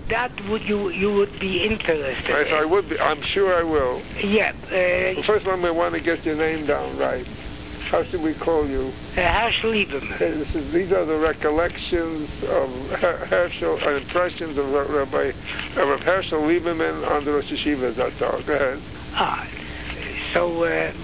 that you would be interested Yes, in. I would be. I'm sure I will. Yeah. Well, first of all, I want to get your name down right. How should we call you? Herschel Lieberman. These are the recollections of Herschel, impressions of Rabbi Herschel Lieberman on the Rosh Yeshiva. That's all. Go ahead. So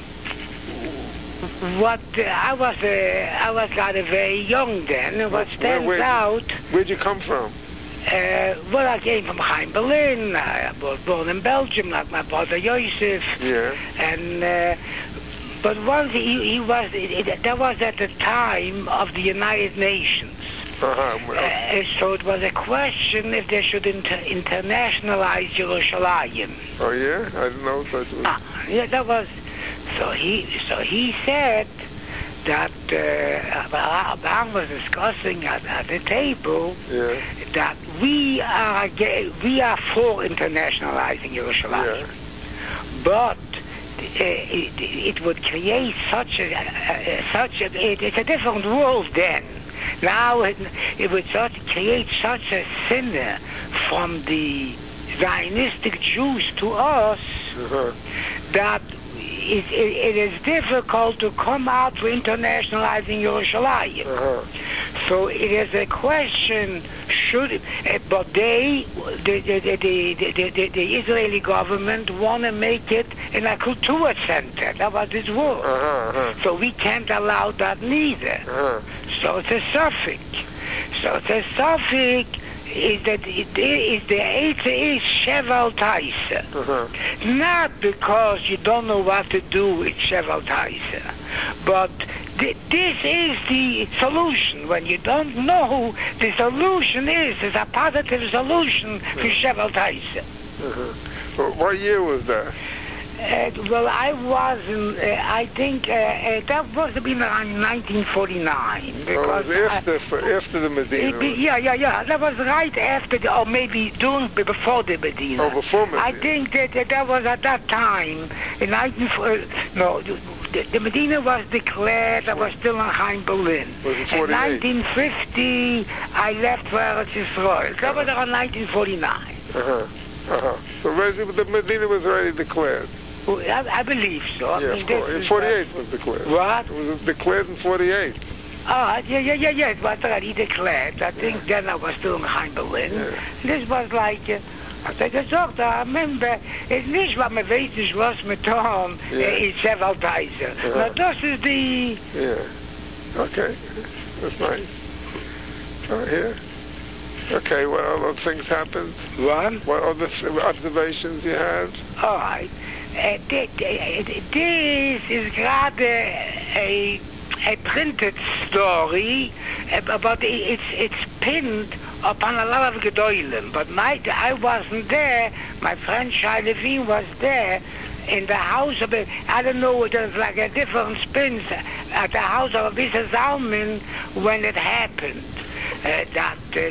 what I was kind of very young then. What stands out? Where'd you come from? Well, I came from Chaim, Berlin. I was born in Belgium, like my brother Yosef. Yeah. And but once that was at the time of the United Nations. So it was a question if they should internationalize Yerushalayim. Oh yeah, I didn't know that. Yeah, that was. So he said that Abraham was discussing at the table that we are for internationalizing Yerushalayim, but it would create it's a different world then. Now it would create such a sinner from the Zionistic Jews to us that it is difficult to come out for internationalizing Yerushalayim. So it is a question, but the Israeli government want to make it in a culture center. That was his word. So we can't allow that neither. So it's a suffix. Is that the answer is Sheval Taisa. Not because you don't know what to do with Sheval Taisa, but this is the solution. When you don't know, the solution is a positive solution for Sheval Taisa. What year was that? Well, I was I think that must have been around 1949. Because after the Medina. Yeah. That was right after, or maybe before the Medina. Oh, before Medina. I think that was at that time, in 1940. The Medina was declared. I was still in Chaim, Berlin. In 1950, I left for Eretz Yisrael. That was around 1949. So the Medina was already declared. I believe so. Yeah, in 48 was declared. What? It was declared in 48. Yeah, it was already declared. I think then I was still in Chaim, Berlin. This was like, als ik gesagt I remember, it's nicht, was man weiß nicht, was man tun, ist Sheval Taisa. Now, das ist die... Yeah, okay, that's nice. Here. Okay, what other things happened? What other observations you had? All right. This is gerade a printed story, but it's pinned upon a lot of Gedolim. But I wasn't there. My friend Shai Levine was there in the house of I don't know, there's like a different spins at the house of Abisa Zalman when it happened. That the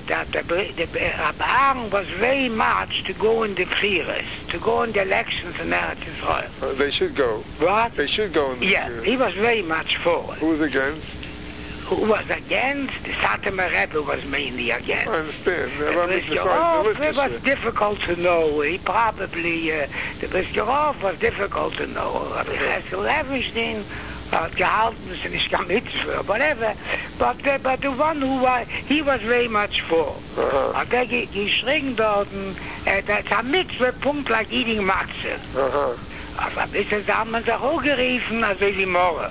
Rabban was very much to go in the Bchiras, to go in the elections in Eretz Yisrael. They should go. What? They should go in the Bchiras. He was very much for it. Who was against? Who was against? The Satmar Rebbe was mainly against. I understand. It was difficult to know. He probably, the Briskirov was difficult to know. Herschel Levenstein gehalten, ist nicht gar mitzvah, whatever. But the one he was very much for. Und geschrien dort, that's a mitzvah, Punkt like eating matzah. Aber bis haben wir sich auch geriefen, also wie morgen.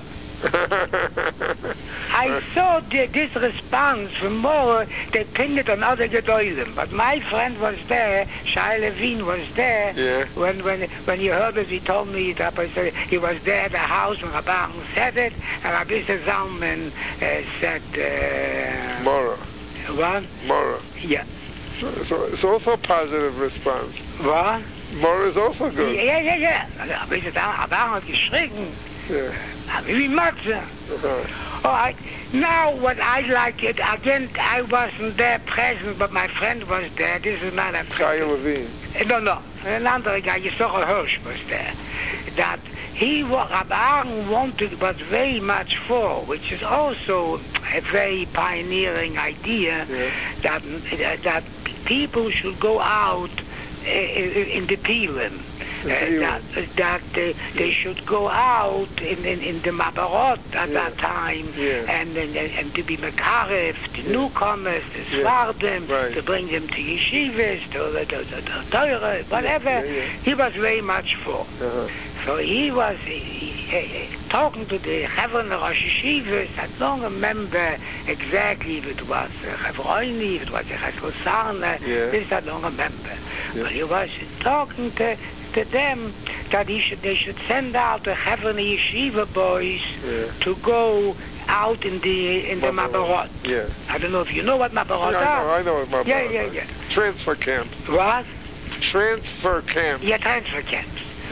I saw this response from more, they pinned it on other Gedolim. But my friend was there, Shai Levine was there, when he heard it, he told me that he was there at the house when Rabban said it, and Rabbi Zalman said... Mora. What? Mora. Yeah. So it's also a positive response. What? Mora is also good. Yeah. Rabbi Zalman hat geschrien. Wie Matze. All right. Now, what I like it, again, I wasn't there present, but my friend was there. This is not a Shai Levine. No. Another guy, Yisroel Hirsch was there. That Rabban was very much for, which is also a very pioneering idea, that people should go out in the Pilim. That they should go out in the Mabarot at that time and to be Makarif, the newcomers, the Svardim, to bring them to yeshivas, to Torah, whatever. He was very much for. So he was talking to the Chevron Rosh Yeshivas. I don't remember exactly if it was Chevroini, if it was Chesrosarna. This I don't remember. But he was talking to them that they should send out the Chevron Yeshiva boys to go out in the Mabarot. I don't know if you know what Mabarot are. I know what Mabarot are. Transfer camps. What? Transfer camps. Yeah, transfer camps.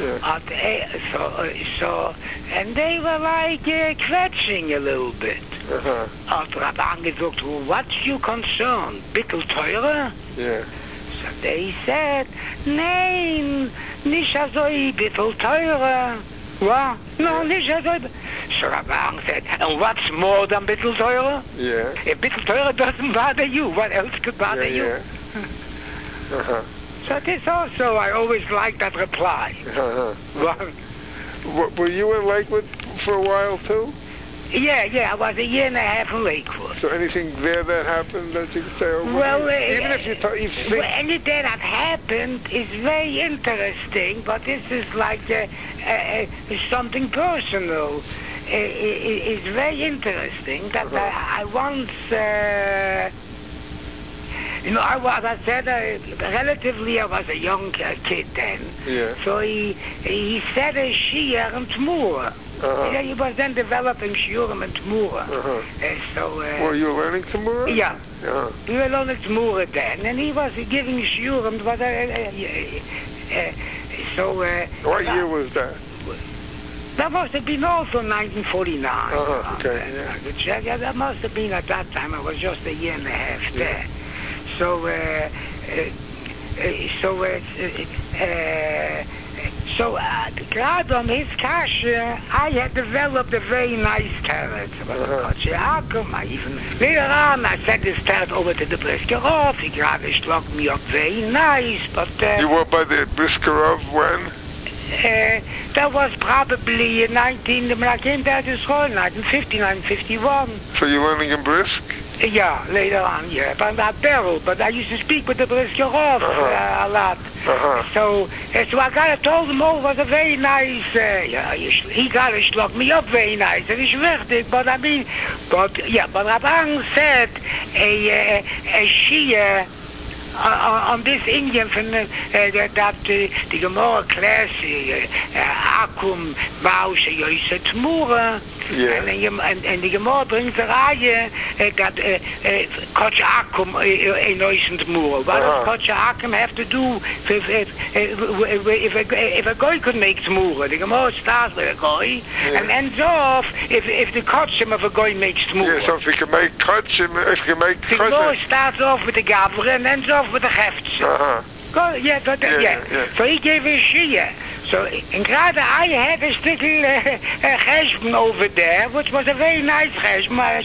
And they were like kvetching a little bit. Rabban gesagt, what's your concern? Bittel Teure? So they said, nein, nicht so bittel Teure. What? No, nicht so. So Rabban said, and what's more than bittel Teure? If bittel Teure doesn't bother you, what else could bother you? So this also, I always liked that reply. Were you in Lakewood for a while too? Yeah, I was a year and a half in Lakewood. So anything there that happened that you could say over? Well, even if you think... anything that happened is very interesting, but this is like something personal. It's very interesting that I once... as I said, relatively I was a young kid then. So he said a shiur and Tmura. He was then developing shiurim and Tmura. Were you learning Tmura? Yeah. We were learning Tmura then, and he was giving shiurim. What year was that? That must have been also 1949. That must have been at that time. I was just a year and a half there. So gerade on his kasha, I had developed a very nice carrot. Later on, I sent this carrot over to the Briskerov. He gerade struck me up very nice, but... you were by the Briskerov when? That was probably in 1950, 1951. So you're learning in Brisk? Yeah, later on, but not Beryl. But I used to speak with the Briskerov a lot. So I told him, it was a very nice, he got to struck me up very nice. It is wichtig, but I mean, but Rabban said a shiur on this Indian from that the Gemara class, Akum, Bausche, Yosef Tmura, and the Gemara brings the Raya that Koch Akum in Yosef Tmura. What does Koch Akum have to do if a guy could make Tmura? The Gemara starts with a guy and ends off if the Kochim of a guy makes Tmura. So if you can make Kochim, the Gemara starts off with the Gavra and ends off with the Hefts. So he gave a shiur. So in Grade I had a stickle cheshbon over there, which was a very nice cheshbon.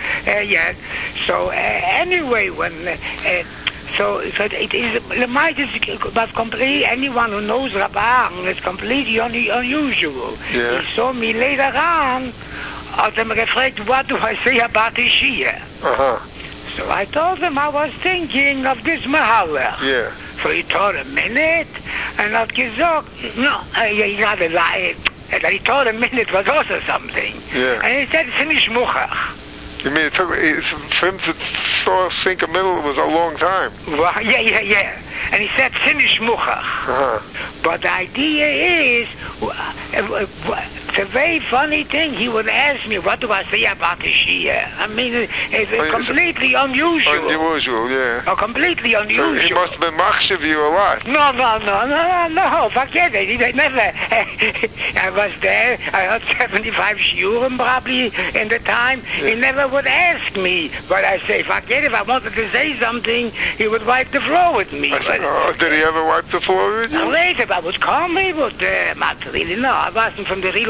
So anyway, when so it is but completely, anyone who knows Rabban is completely unusual. He saw me later on. Had him gefragt, what do I say about the shiur? So I told him I was thinking of this Mahalach. So he thought a minute, and I'd gesagt, no, he got a lie. And he thought a minute was also something. And he said, finish Muchach. You mean it took, for him to sink a middle, it was a long time? Well, yeah. And he said, finish Muchach. But the idea is, it's a very funny thing. He would ask me, what do I say about the shiur? I mean, it's completely unusual. Completely unusual. So he must have been machshav you a lot. No. Forget it. He never. I was there. I had 75 shiurim probably in the time. He never would ask me. But I say, forget it. If I wanted to say something, he would wipe the floor with me. Did he ever wipe the floor with you? Later, I was calm, but not really. No, I wasn't from the real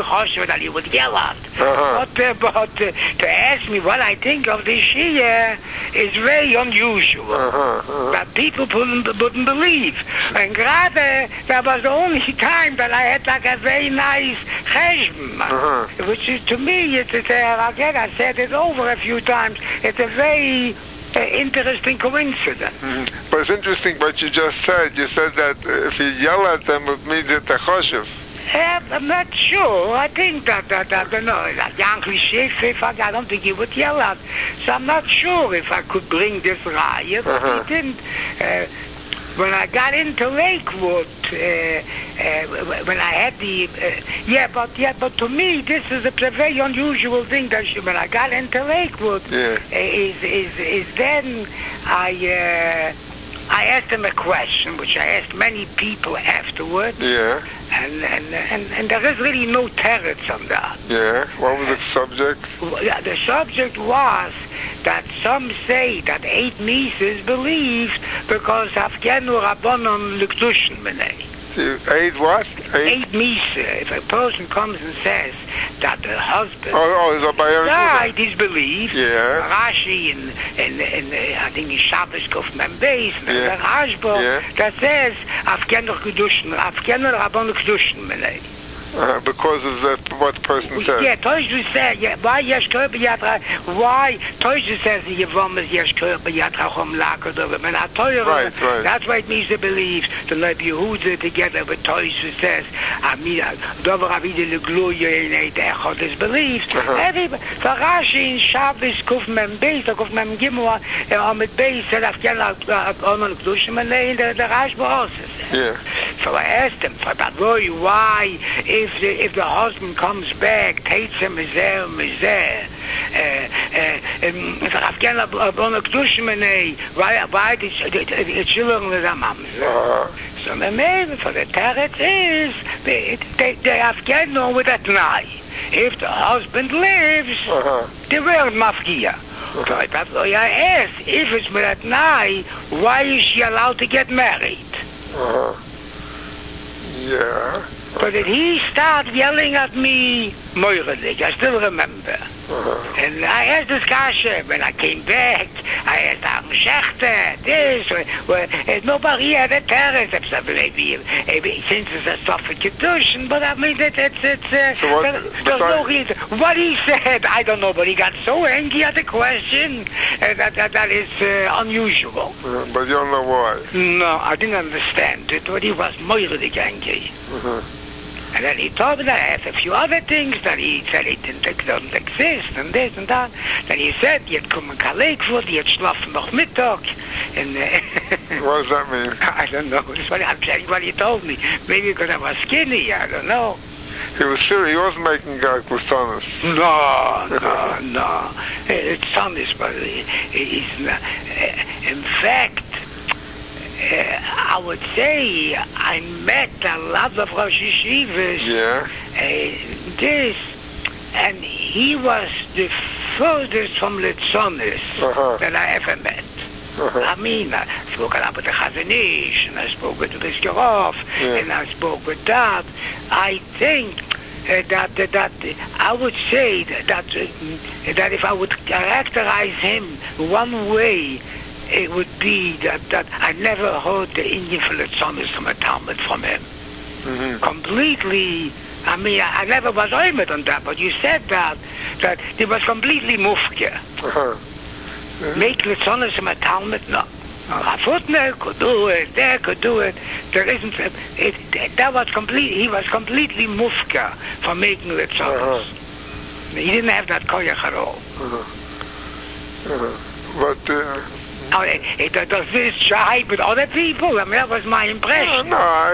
choshev that he would yell at. But to ask me what I think of this Shia is very unusual. That people wouldn't believe. And rather, that was the only time that I had like a very nice cheshbon. Which is, to me, again, I said it over a few times, it's a very interesting coincidence. But it's interesting what you just said. You said that if you yell at them, it means that they're choshev. I'm not sure. I think that young cliche, I don't think he would yell at. So I'm not sure if I could bring this raya, but he didn't. When I got into Lakewood, when I had but to me this is a very unusual thing that when I got into Lakewood, is then I asked him a question, which I asked many people afterward. Yeah. And there is really no teretz on that. Yeah. What was the subject? The subject was that some say that 8 Mises believed because Afgenu Rabbanon L'Kedushin Menei. 8 what? 8 Mises. If a person comes and says that the husband died, he's believed. Yeah. Rashi in I think in Shabbos Kuf Mem Beis, the Rashba, that says Afgenu Rabbanon L'Kedushin Menei. Because of what the person says. Yeah, Toyshu said, why Yeshker B'Yatra, why Toyshu says the Yavam is Yeshker B'Yatra Chom Lakadov, and right. That's why it means to believe the Rabbi Yehuda together with Toyshu says, Dover Avide L'Gluya in Eid Echad is believed. Everybody, the Rashi in Shabbos Kuf Mem Beis, or Kuf Mem Gimel, Amid Beis said, Afghan Onon L'Kedushim, and the Rashba also said. Yeah. So I asked him, why, if the husband comes back, takes him mizer, why the children with a mamzer? So maybe for the teretz is they have get on with that night. If the husband lives, they weren't mafkia. So I asked, if it's with that night, why is she allowed to get married? Yeah. But did he start yelling at me, Moirelig, I still remember. And I asked this kasha, when I came back, I asked Am Shechter, this, nobody had a terrace, except maybe since it's a Sofik Kedushin, but I mean, there's no reason. What he said, I don't know, but he got so angry at the question, that is unusual. But you don't know why? No, I didn't understand it, but he was Moirelig angry. And then he told me that I had a few other things that he said it doesn't exist, and this and that. Then he said, you'd come in Kalekwood, you'd schlafen noch Mittag. And, what does that mean? I don't know. I'm telling you what he told me. Maybe because I was skinny, I don't know. He was serious. He wasn't making Gustanis. No. It's Sonis, but he's not. In fact, I would say I met a lot of Rosh Yeshivas. Yeah. And he was the furthest from Litzonis that I ever met. I mean, I spoke a lot with the Chazon Ish, and I spoke with the Biskarov, and I spoke with that. I think that I would say that if I would characterize him one way, it would be that I never heard the Indian Philitzonis from a Talmud from him. Completely, I mean, I never was oimed on that, but you said that he was completely mufke. Make Litzonis from a Talmud? No. Rafutner could do it, there could do it. There isn't, that was complete, he was completely mufke for making Litzonis. He didn't have that koyach at all. But, does this jive with other people? I mean, that was my impression. No,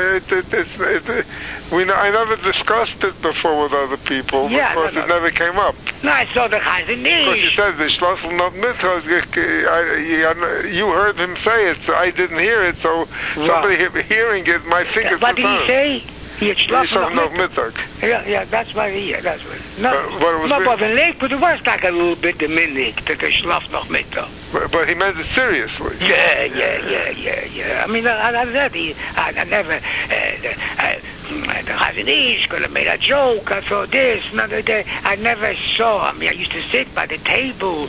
I never discussed it before with other people because it never came up. No, I saw the Chazon Ish. Because you said the Schlossel not Mitzvah, you heard him say it, so I didn't hear it, so somebody hearing it might think it's what did he say? He had Schlossel noch Mittag. Yeah, that's what he had. That's what. But in Lakewood it was like a little bit the minute that the Schloss noch Mittag. But he meant it seriously. Yeah. I mean, I never, the Chazon Ish could have made a joke, I saw this, another day. I never saw him. I used to sit by the table,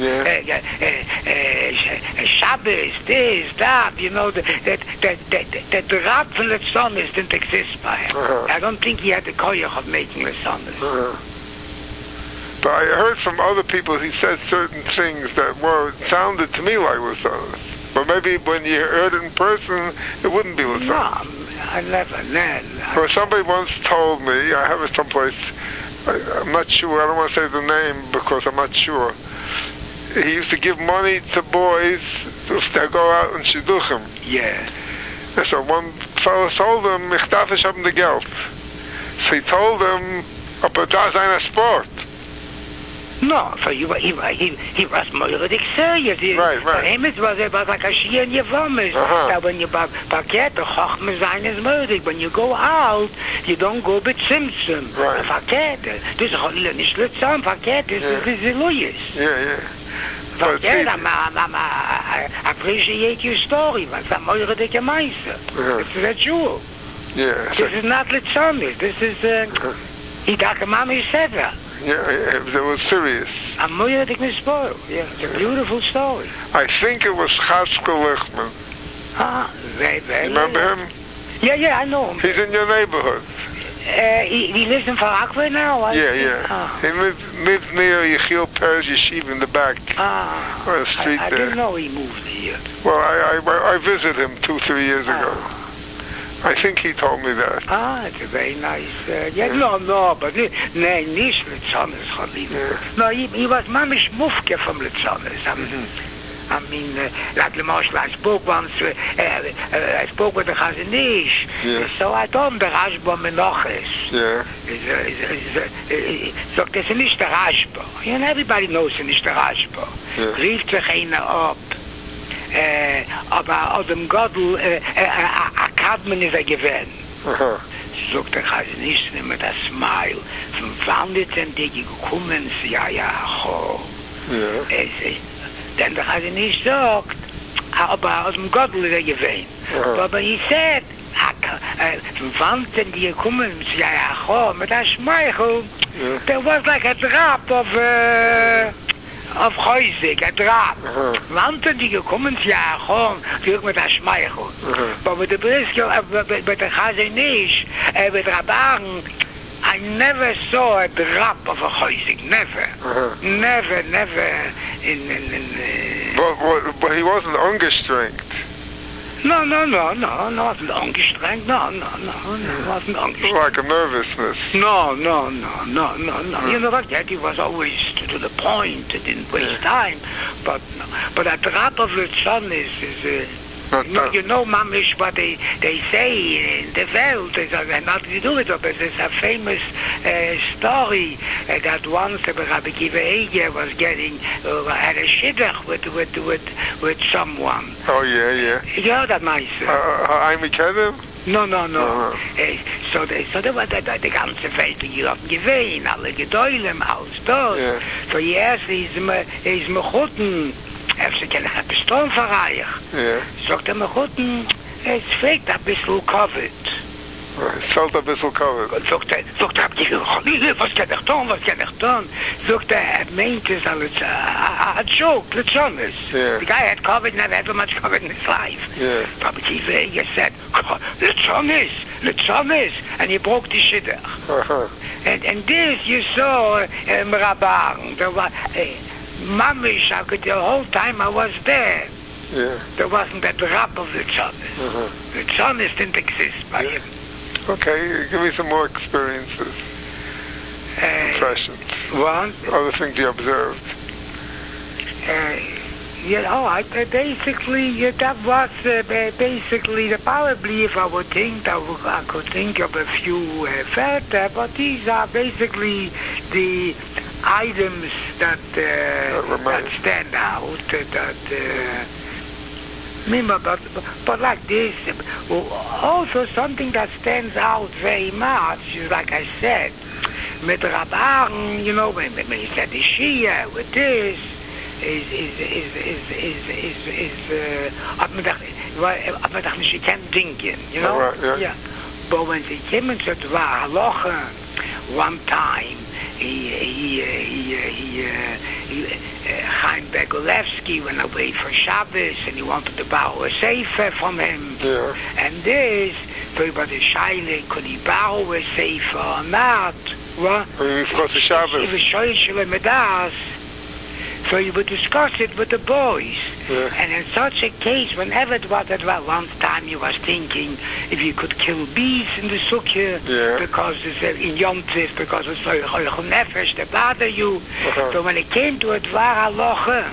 Shabbos, this, that, you know, the rap from the Tzonis didn't exist by him. I don't think he had the koyach of making the Tzonis. But I heard from other people he said certain things that sounded to me like Latzonis. But maybe when you heard it in person, it wouldn't be Latzonis. No, I never. Well, somebody once told me, I have it someplace, I'm not sure, I don't want to say the name because I'm not sure. He used to give money to boys to go out and shidduchim. Yeah. And so one fellow told him, ich darf nicht haben the Geld. So he told him, aber da ist eine Sport. No, so he was moiridig serious. Right. For him it was like a shia in your vomit. That when you paket, the chochme sein is moiridig. When you go out, you don't go with Simpson. Right. Paket, this is nicht Litzon, paket, this is Louis. Yeah. Paket, I appreciate your story, but it's a moiridig meise. This is a jewel. Yeah. This is not Litzon, this is, Hidaka said that. Yeah, it was serious. A moiridig mispoil. Yeah, it's a beautiful story. I think it was Chatzkel Lichtman. Very. You remember him? Yeah, I know him. He's in your neighborhood. He lives in Farakwe now? Yeah. He lives near Yechiel Perez Yeshiva in the back. On the street I there. didn't know he moved here. Well, I visited him 2-3 years ago. I think he told me that. It's a very nice... but nicht Litzonis, Chalila. No, he was mamish mufke from Litzonis. I mean, like the Marshal, I spoke once, I spoke with the Chazon Ish. So I told him the Rashba Menoches. So it's nicht der Rashba. And everybody knows it's nicht der Rashba. Rief sich einer ab. Aber aus dem Godel, Akadmen ist gewähnt. Sagt der Chazon Ish mit a smile. Von wann sind die gekommen? Ja, Then the Chazon Ish sagt, aber aus dem Godel ist gewähnt. Aber he said, von wann sind die gekommen? Ja, mit a Schmeichel. There was like a drop of Häusig, a drop. Wann sind die gekommen? Ja, mit a Schmeichel. Aber mit der Briske, mit der Chazon Ish, mit Rabaren, I never saw a drop of a Häusig. Never. Never. But he wasn't angestrengt. No, wasn't angestrengt. No, wasn't angestrengt. Like a nervousness. No. You know what? He was always to the point. He didn't waste time. But a drop of the sun is you know, mamish, what they say in the world. It has nothing to do with it, but it's a famous story that once Rabbi Kiva Eger was getting had a shidduch with someone. Oh yeah. You heard that, Meise? I'm Kedem? No. So there was the ganze Welt hier auf dem Gewehen, alle Gedäulem, alles dort. So yes, is mechuten. Efter kann ich ein bisschen verreichen. Sagt mir guten, es fehlt ein bisschen Covid. Es fehlt ein bisschen Covid. Sagt was kann ich tun? Sagt meint es als a joke, Litzonis. The guy had Covid, never had so much Covid in his life. Rabbi Kiva Eger said, Litzonis, and he broke the shidduch. And this you saw in Rabaren. There was... Mamish, the whole time I was there. There wasn't a drop of the Tzonis. The Tzonis didn't exist by him. Okay, give me some more experiences. Impressions. What? Other things you observed. Basically, that was basically probably if I would think, I could think of a few further, but these are basically the items that stand out, but like this, also something that stands out very much is, like I said, with Rabaren, you know, when you said the Shia with this, hat man doch nicht gekannt denken, you know? Right, yeah. But when they came into the halacha, one time, Chaim Begolevsky went away for Shabbos and he wanted to borrow a sefer from him. Yeah. And this, everybody shaila, could he borrow a sefer or not? What? Because of Shabbos. He was shoyshel medas. So you would discuss it with the boys. Yeah. And in such a case, whenever it was one time you was thinking if you could kill bees in the sukkah, yeah. because it's in Yom Tiv, because it's like nefesh, they bother you. So when it came to a dvar halacha,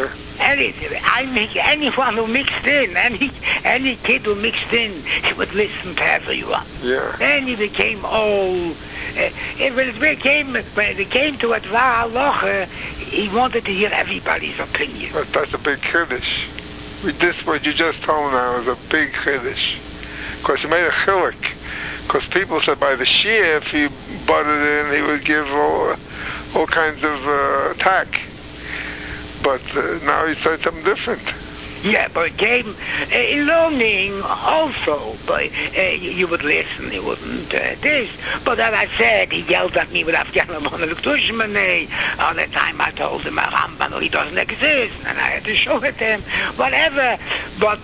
anyone who mixed in, any kid who mixed in, he would listen to everyone. Yeah. Then he became old. When it came to a dvar halacha, he wanted to hear everybody's opinion. But that's a big chiddush. This, what you just told now, is a big chiddush. Because he made a chilik. Because people said by the shia, if he butted in, he would give all kinds of attack. But now he said something different. Yeah, but it came learning also. But you would listen, you wouldn't this. But as I said, he yelled at me with Afghanistan all the time. I told him Rambam, he doesn't exist, and I had to show it to him. Whatever. But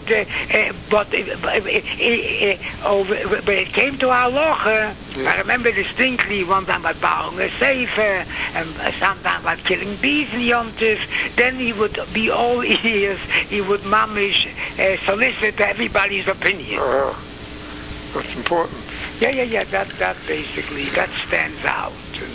it came to halacha. I remember distinctly one time about borrowing a sefer, and sometimes about killing bees in Yom Tiv. Then he would be all ears. He would mamish solicit everybody's opinion. That's important. Yeah. That basically that stands out.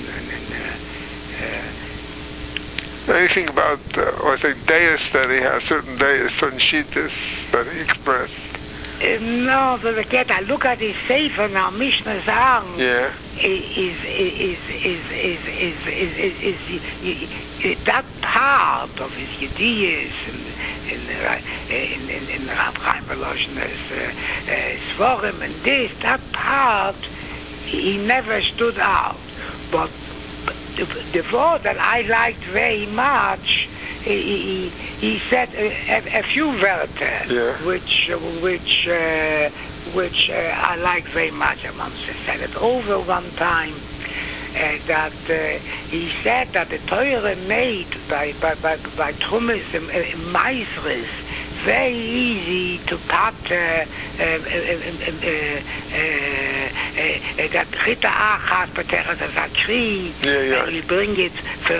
Anything about, I think, deis that he has, certain deis, certain shittas that he expressed. No, but again, I look at his sefer now. Mishnah Zang is that part of his yediyas in Rab Chaim Volozhner's Svarim and this, that part, he never stood out. But the word that I liked very much, he said a few wörter, which I like very much. I once said it over one time. That he said that the Torah made by Trumas and Meisres very easy to pat that Chita Achas Pateras Zakri, and you bring it for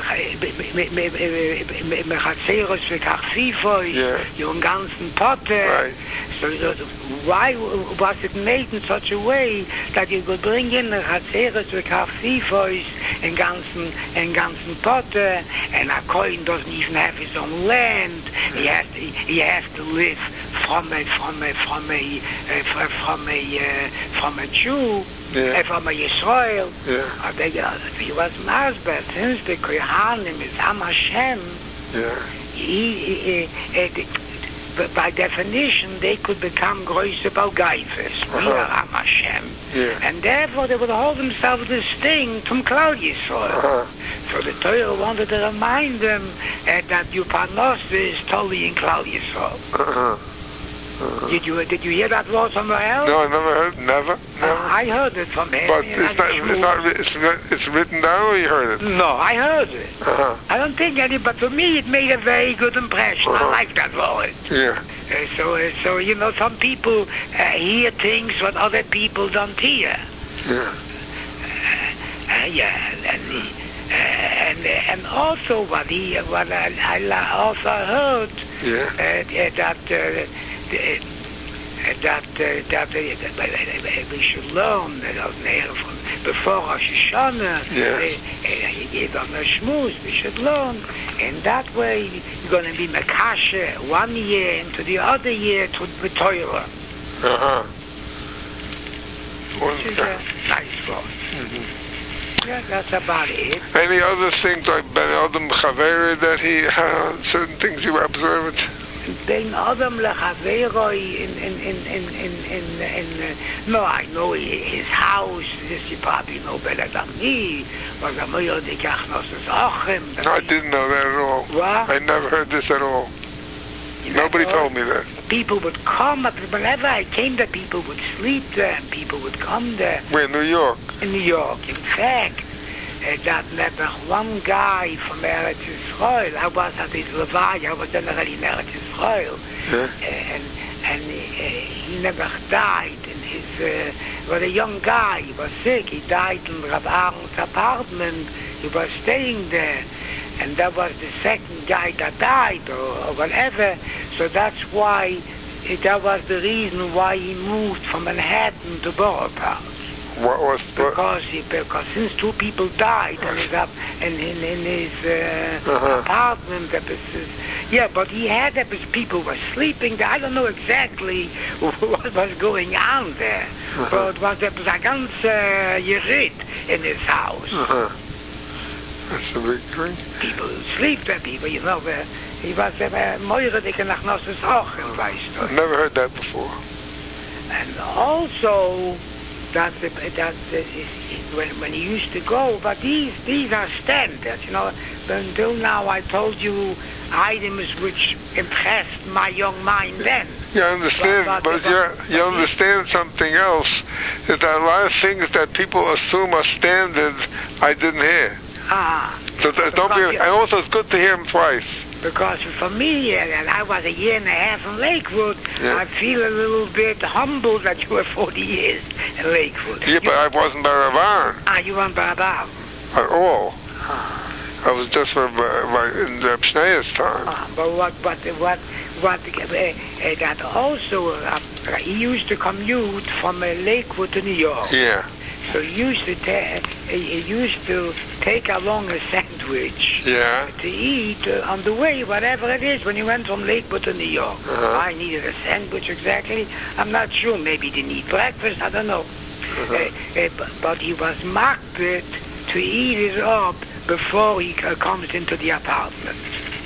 Mechatzeros V'Kachsifoi, your ganzen Potter. So why was it made in such a way that you could bring in the Chatzeres V'Kachsifois in ganzen Potter, and a Kohen doesn't even have his own land. He has to live from a Jew, from a Yisrael. He was Masber, since the Kohanim is Am Hashem. By definition, they could become Groise Balgaifes. We are Am Hashem. And therefore, they would hold themselves distinct from Klal Yisrael. So the Torah wanted to remind them that your Parnos is totally in Klal Yisrael. Did you hear that word somewhere else? No, I never heard. Never. I heard it from him. But it's written down, or you heard it? No, I heard it. I don't think but for me it made a very good impression. I like that word. So you know, some people hear things what other people don't hear. And also what I also heard that we should learn before Rosh Hashanah. He gave us a shmuz. We should learn, and that way you're going to be mekashe 1 year into the other year to the Torah. Which is a nice one. Yeah, that's about it. Any other things like Ben Adam Chaveri that he had certain things you observed? Ben Adam Lechaveroi no, I know his house. This you probably know better than me. Was a Moyer de Kachnos Achem. No, I didn't know that at all. What? I never heard this at all. Nobody told me that. people would come. Whenever I came there, people would sleep there, and people would come there. Where, New York? In New York. In fact, that never one guy from Eretz Yisrael, I was at his Levi, I was generally in Eretz Yisrael, and he never died. In his, was a young guy, he was sick, he died in Rav Aaron's apartment, he was staying there, and that was the second guy that died, or whatever, so that's why, that was the reason why he moved from Manhattan to Borough Park. What was because since two people died in his apartment, but he had people were sleeping there. I don't know exactly what was going on there, but there was a ganz Yerit in his house. That's a big thing. People sleep there, people, he was Moiredike nach Nosses Ochen, weißt du. Never heard that before. And also, when he used to go, but these are standards, Until now, I told you items which impressed my young mind then. You understand, but you understand something else. That there are a lot of things that people assume are standards I didn't hear. So don't be. And also, it's good to hear them twice. Because for me, and I was a year and a half in Lakewood, I feel a little bit humbled that you were 40 years in Lakewood. Yeah, but I wasn't by Rav Aaron. You weren't by Rav Aaron? At all. I was just in the Pshneya's time. But that also, he used to commute from Lakewood to New York. Yeah. So he used to take along a sandwich to eat on the way, whatever it is, when he went from Lakewood to New York. I needed a sandwich exactly. I'm not sure. Maybe he didn't eat breakfast. I don't know. But he was marked to eat it up before he comes into the apartment.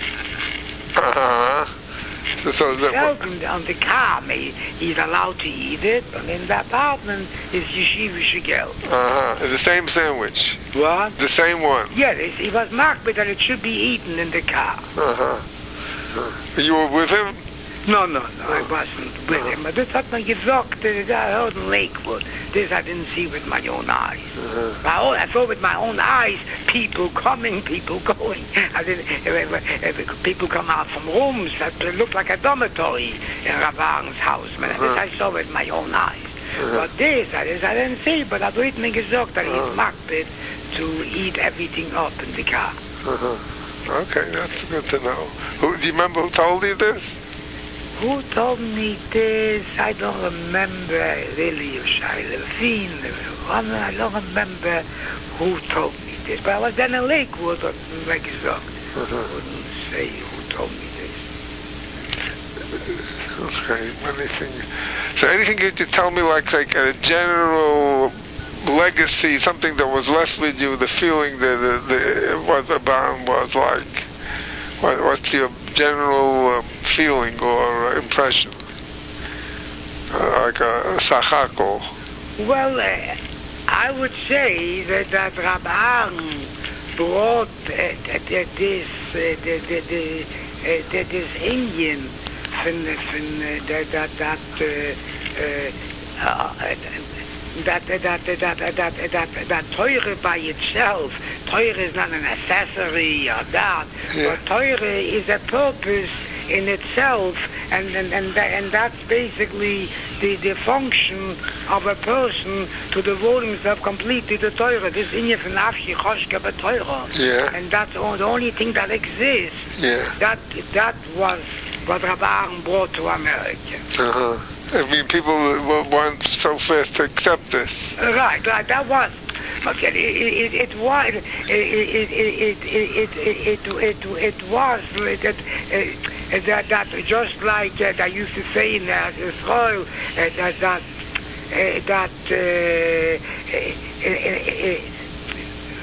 So on the car, he's allowed to eat it, but in the apartment, it's yeshivish geld. The same sandwich. What? The same one. Yeah, he was marked that it should be eaten in the car. You were with him? No, I wasn't with him. But this hat man gesagt, I heard in Lakewood. This I didn't see with my own eyes. I saw with my own eyes people coming, people going. People come out from rooms that looked like a dormitory in Rav Aaron's house. This I saw with my own eyes. But this I didn't see, but I heard me gesagt that he's marked it to eat everything up in the car. Okay, that's good to know. Do you remember who told you this? Who told me this? I don't remember really, I don't remember who told me this. But I was then in Lakewood, like you said. I wouldn't say who told me this. Okay, anything. So anything you could tell me like a general legacy, something that was left with you, the feeling that what the bond was like? What's your general feeling or impression? Like a sachako. Well, I would say that Rav Aaron brought this Indian that Torah by itself, Torah is not an accessory or that, but Torah is a purpose in itself, and that's basically the function of a person to devote himself completely to Torah. This inyan from Nafshi Choshka B'Torah, and that's the only thing that exists. That was what Rav Aaron brought to America. I mean, people weren't so fast to accept this. Right, that was. Okay, it was that just like I used to say in Israel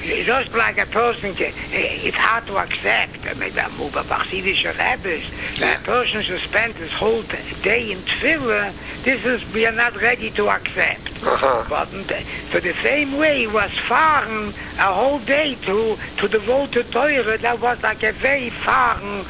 just like a person, it's hard to accept. Maybe a move of Chassidische Rebbes. A person should spend his whole day in Tefillah. This is, we are not ready to accept. But so the same way he was fahren a whole day to devote to Torah, that was like a very foreign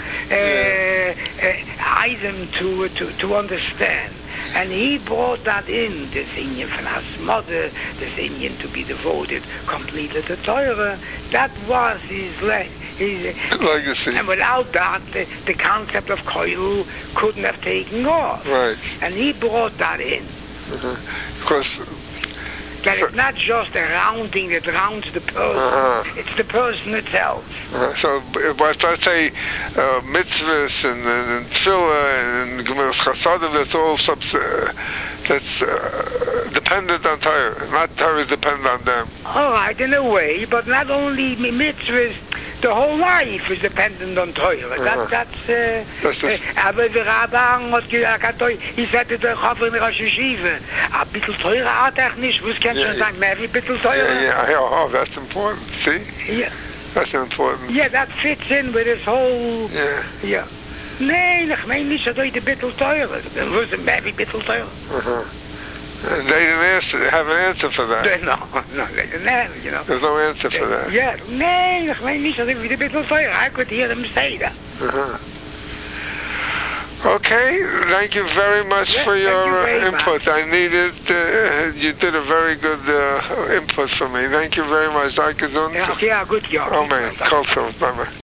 item to understand. And he brought that in, this Indian from his mother, this Indian to be devoted completely to Torah. That was his legacy. And without that, the concept of Koilu couldn't have taken off. Right. And he brought that in. Because that it's not just a rounding that rounds the person, it's the person itself. So, but let's say mitzvahs and tefillah and gemilas chasadim, that's all that's dependent on Torah. Not Torah is dependent on them. All right, in a way, but not only mitzvahs. The whole life is dependent on Torah. That's aber der Rabban hat gesagt, he said to the Chaver in Rosh Yeshiva, a bittel Torah hat nicht, was kann schon sagen, mehr wie bittel Torah? Yeah, that's important, see? Yeah. That's important. Yeah, that fits in with his whole... Yeah. Nee, ich meine nicht, dass die bittel Torah. Dann was ist mehr wie bittel Torah? They didn't have an answer for that. No, they didn't have, you know. There's no answer for that. Yeah, nee, ich meine nicht, dass ich wieder bittel Torah. I could hear them say that. Okay, thank you very much for your input. I needed, you did a very good input for me. Thank you very much, Dr. Zund. Yeah, good job. Oh man, Bye-bye.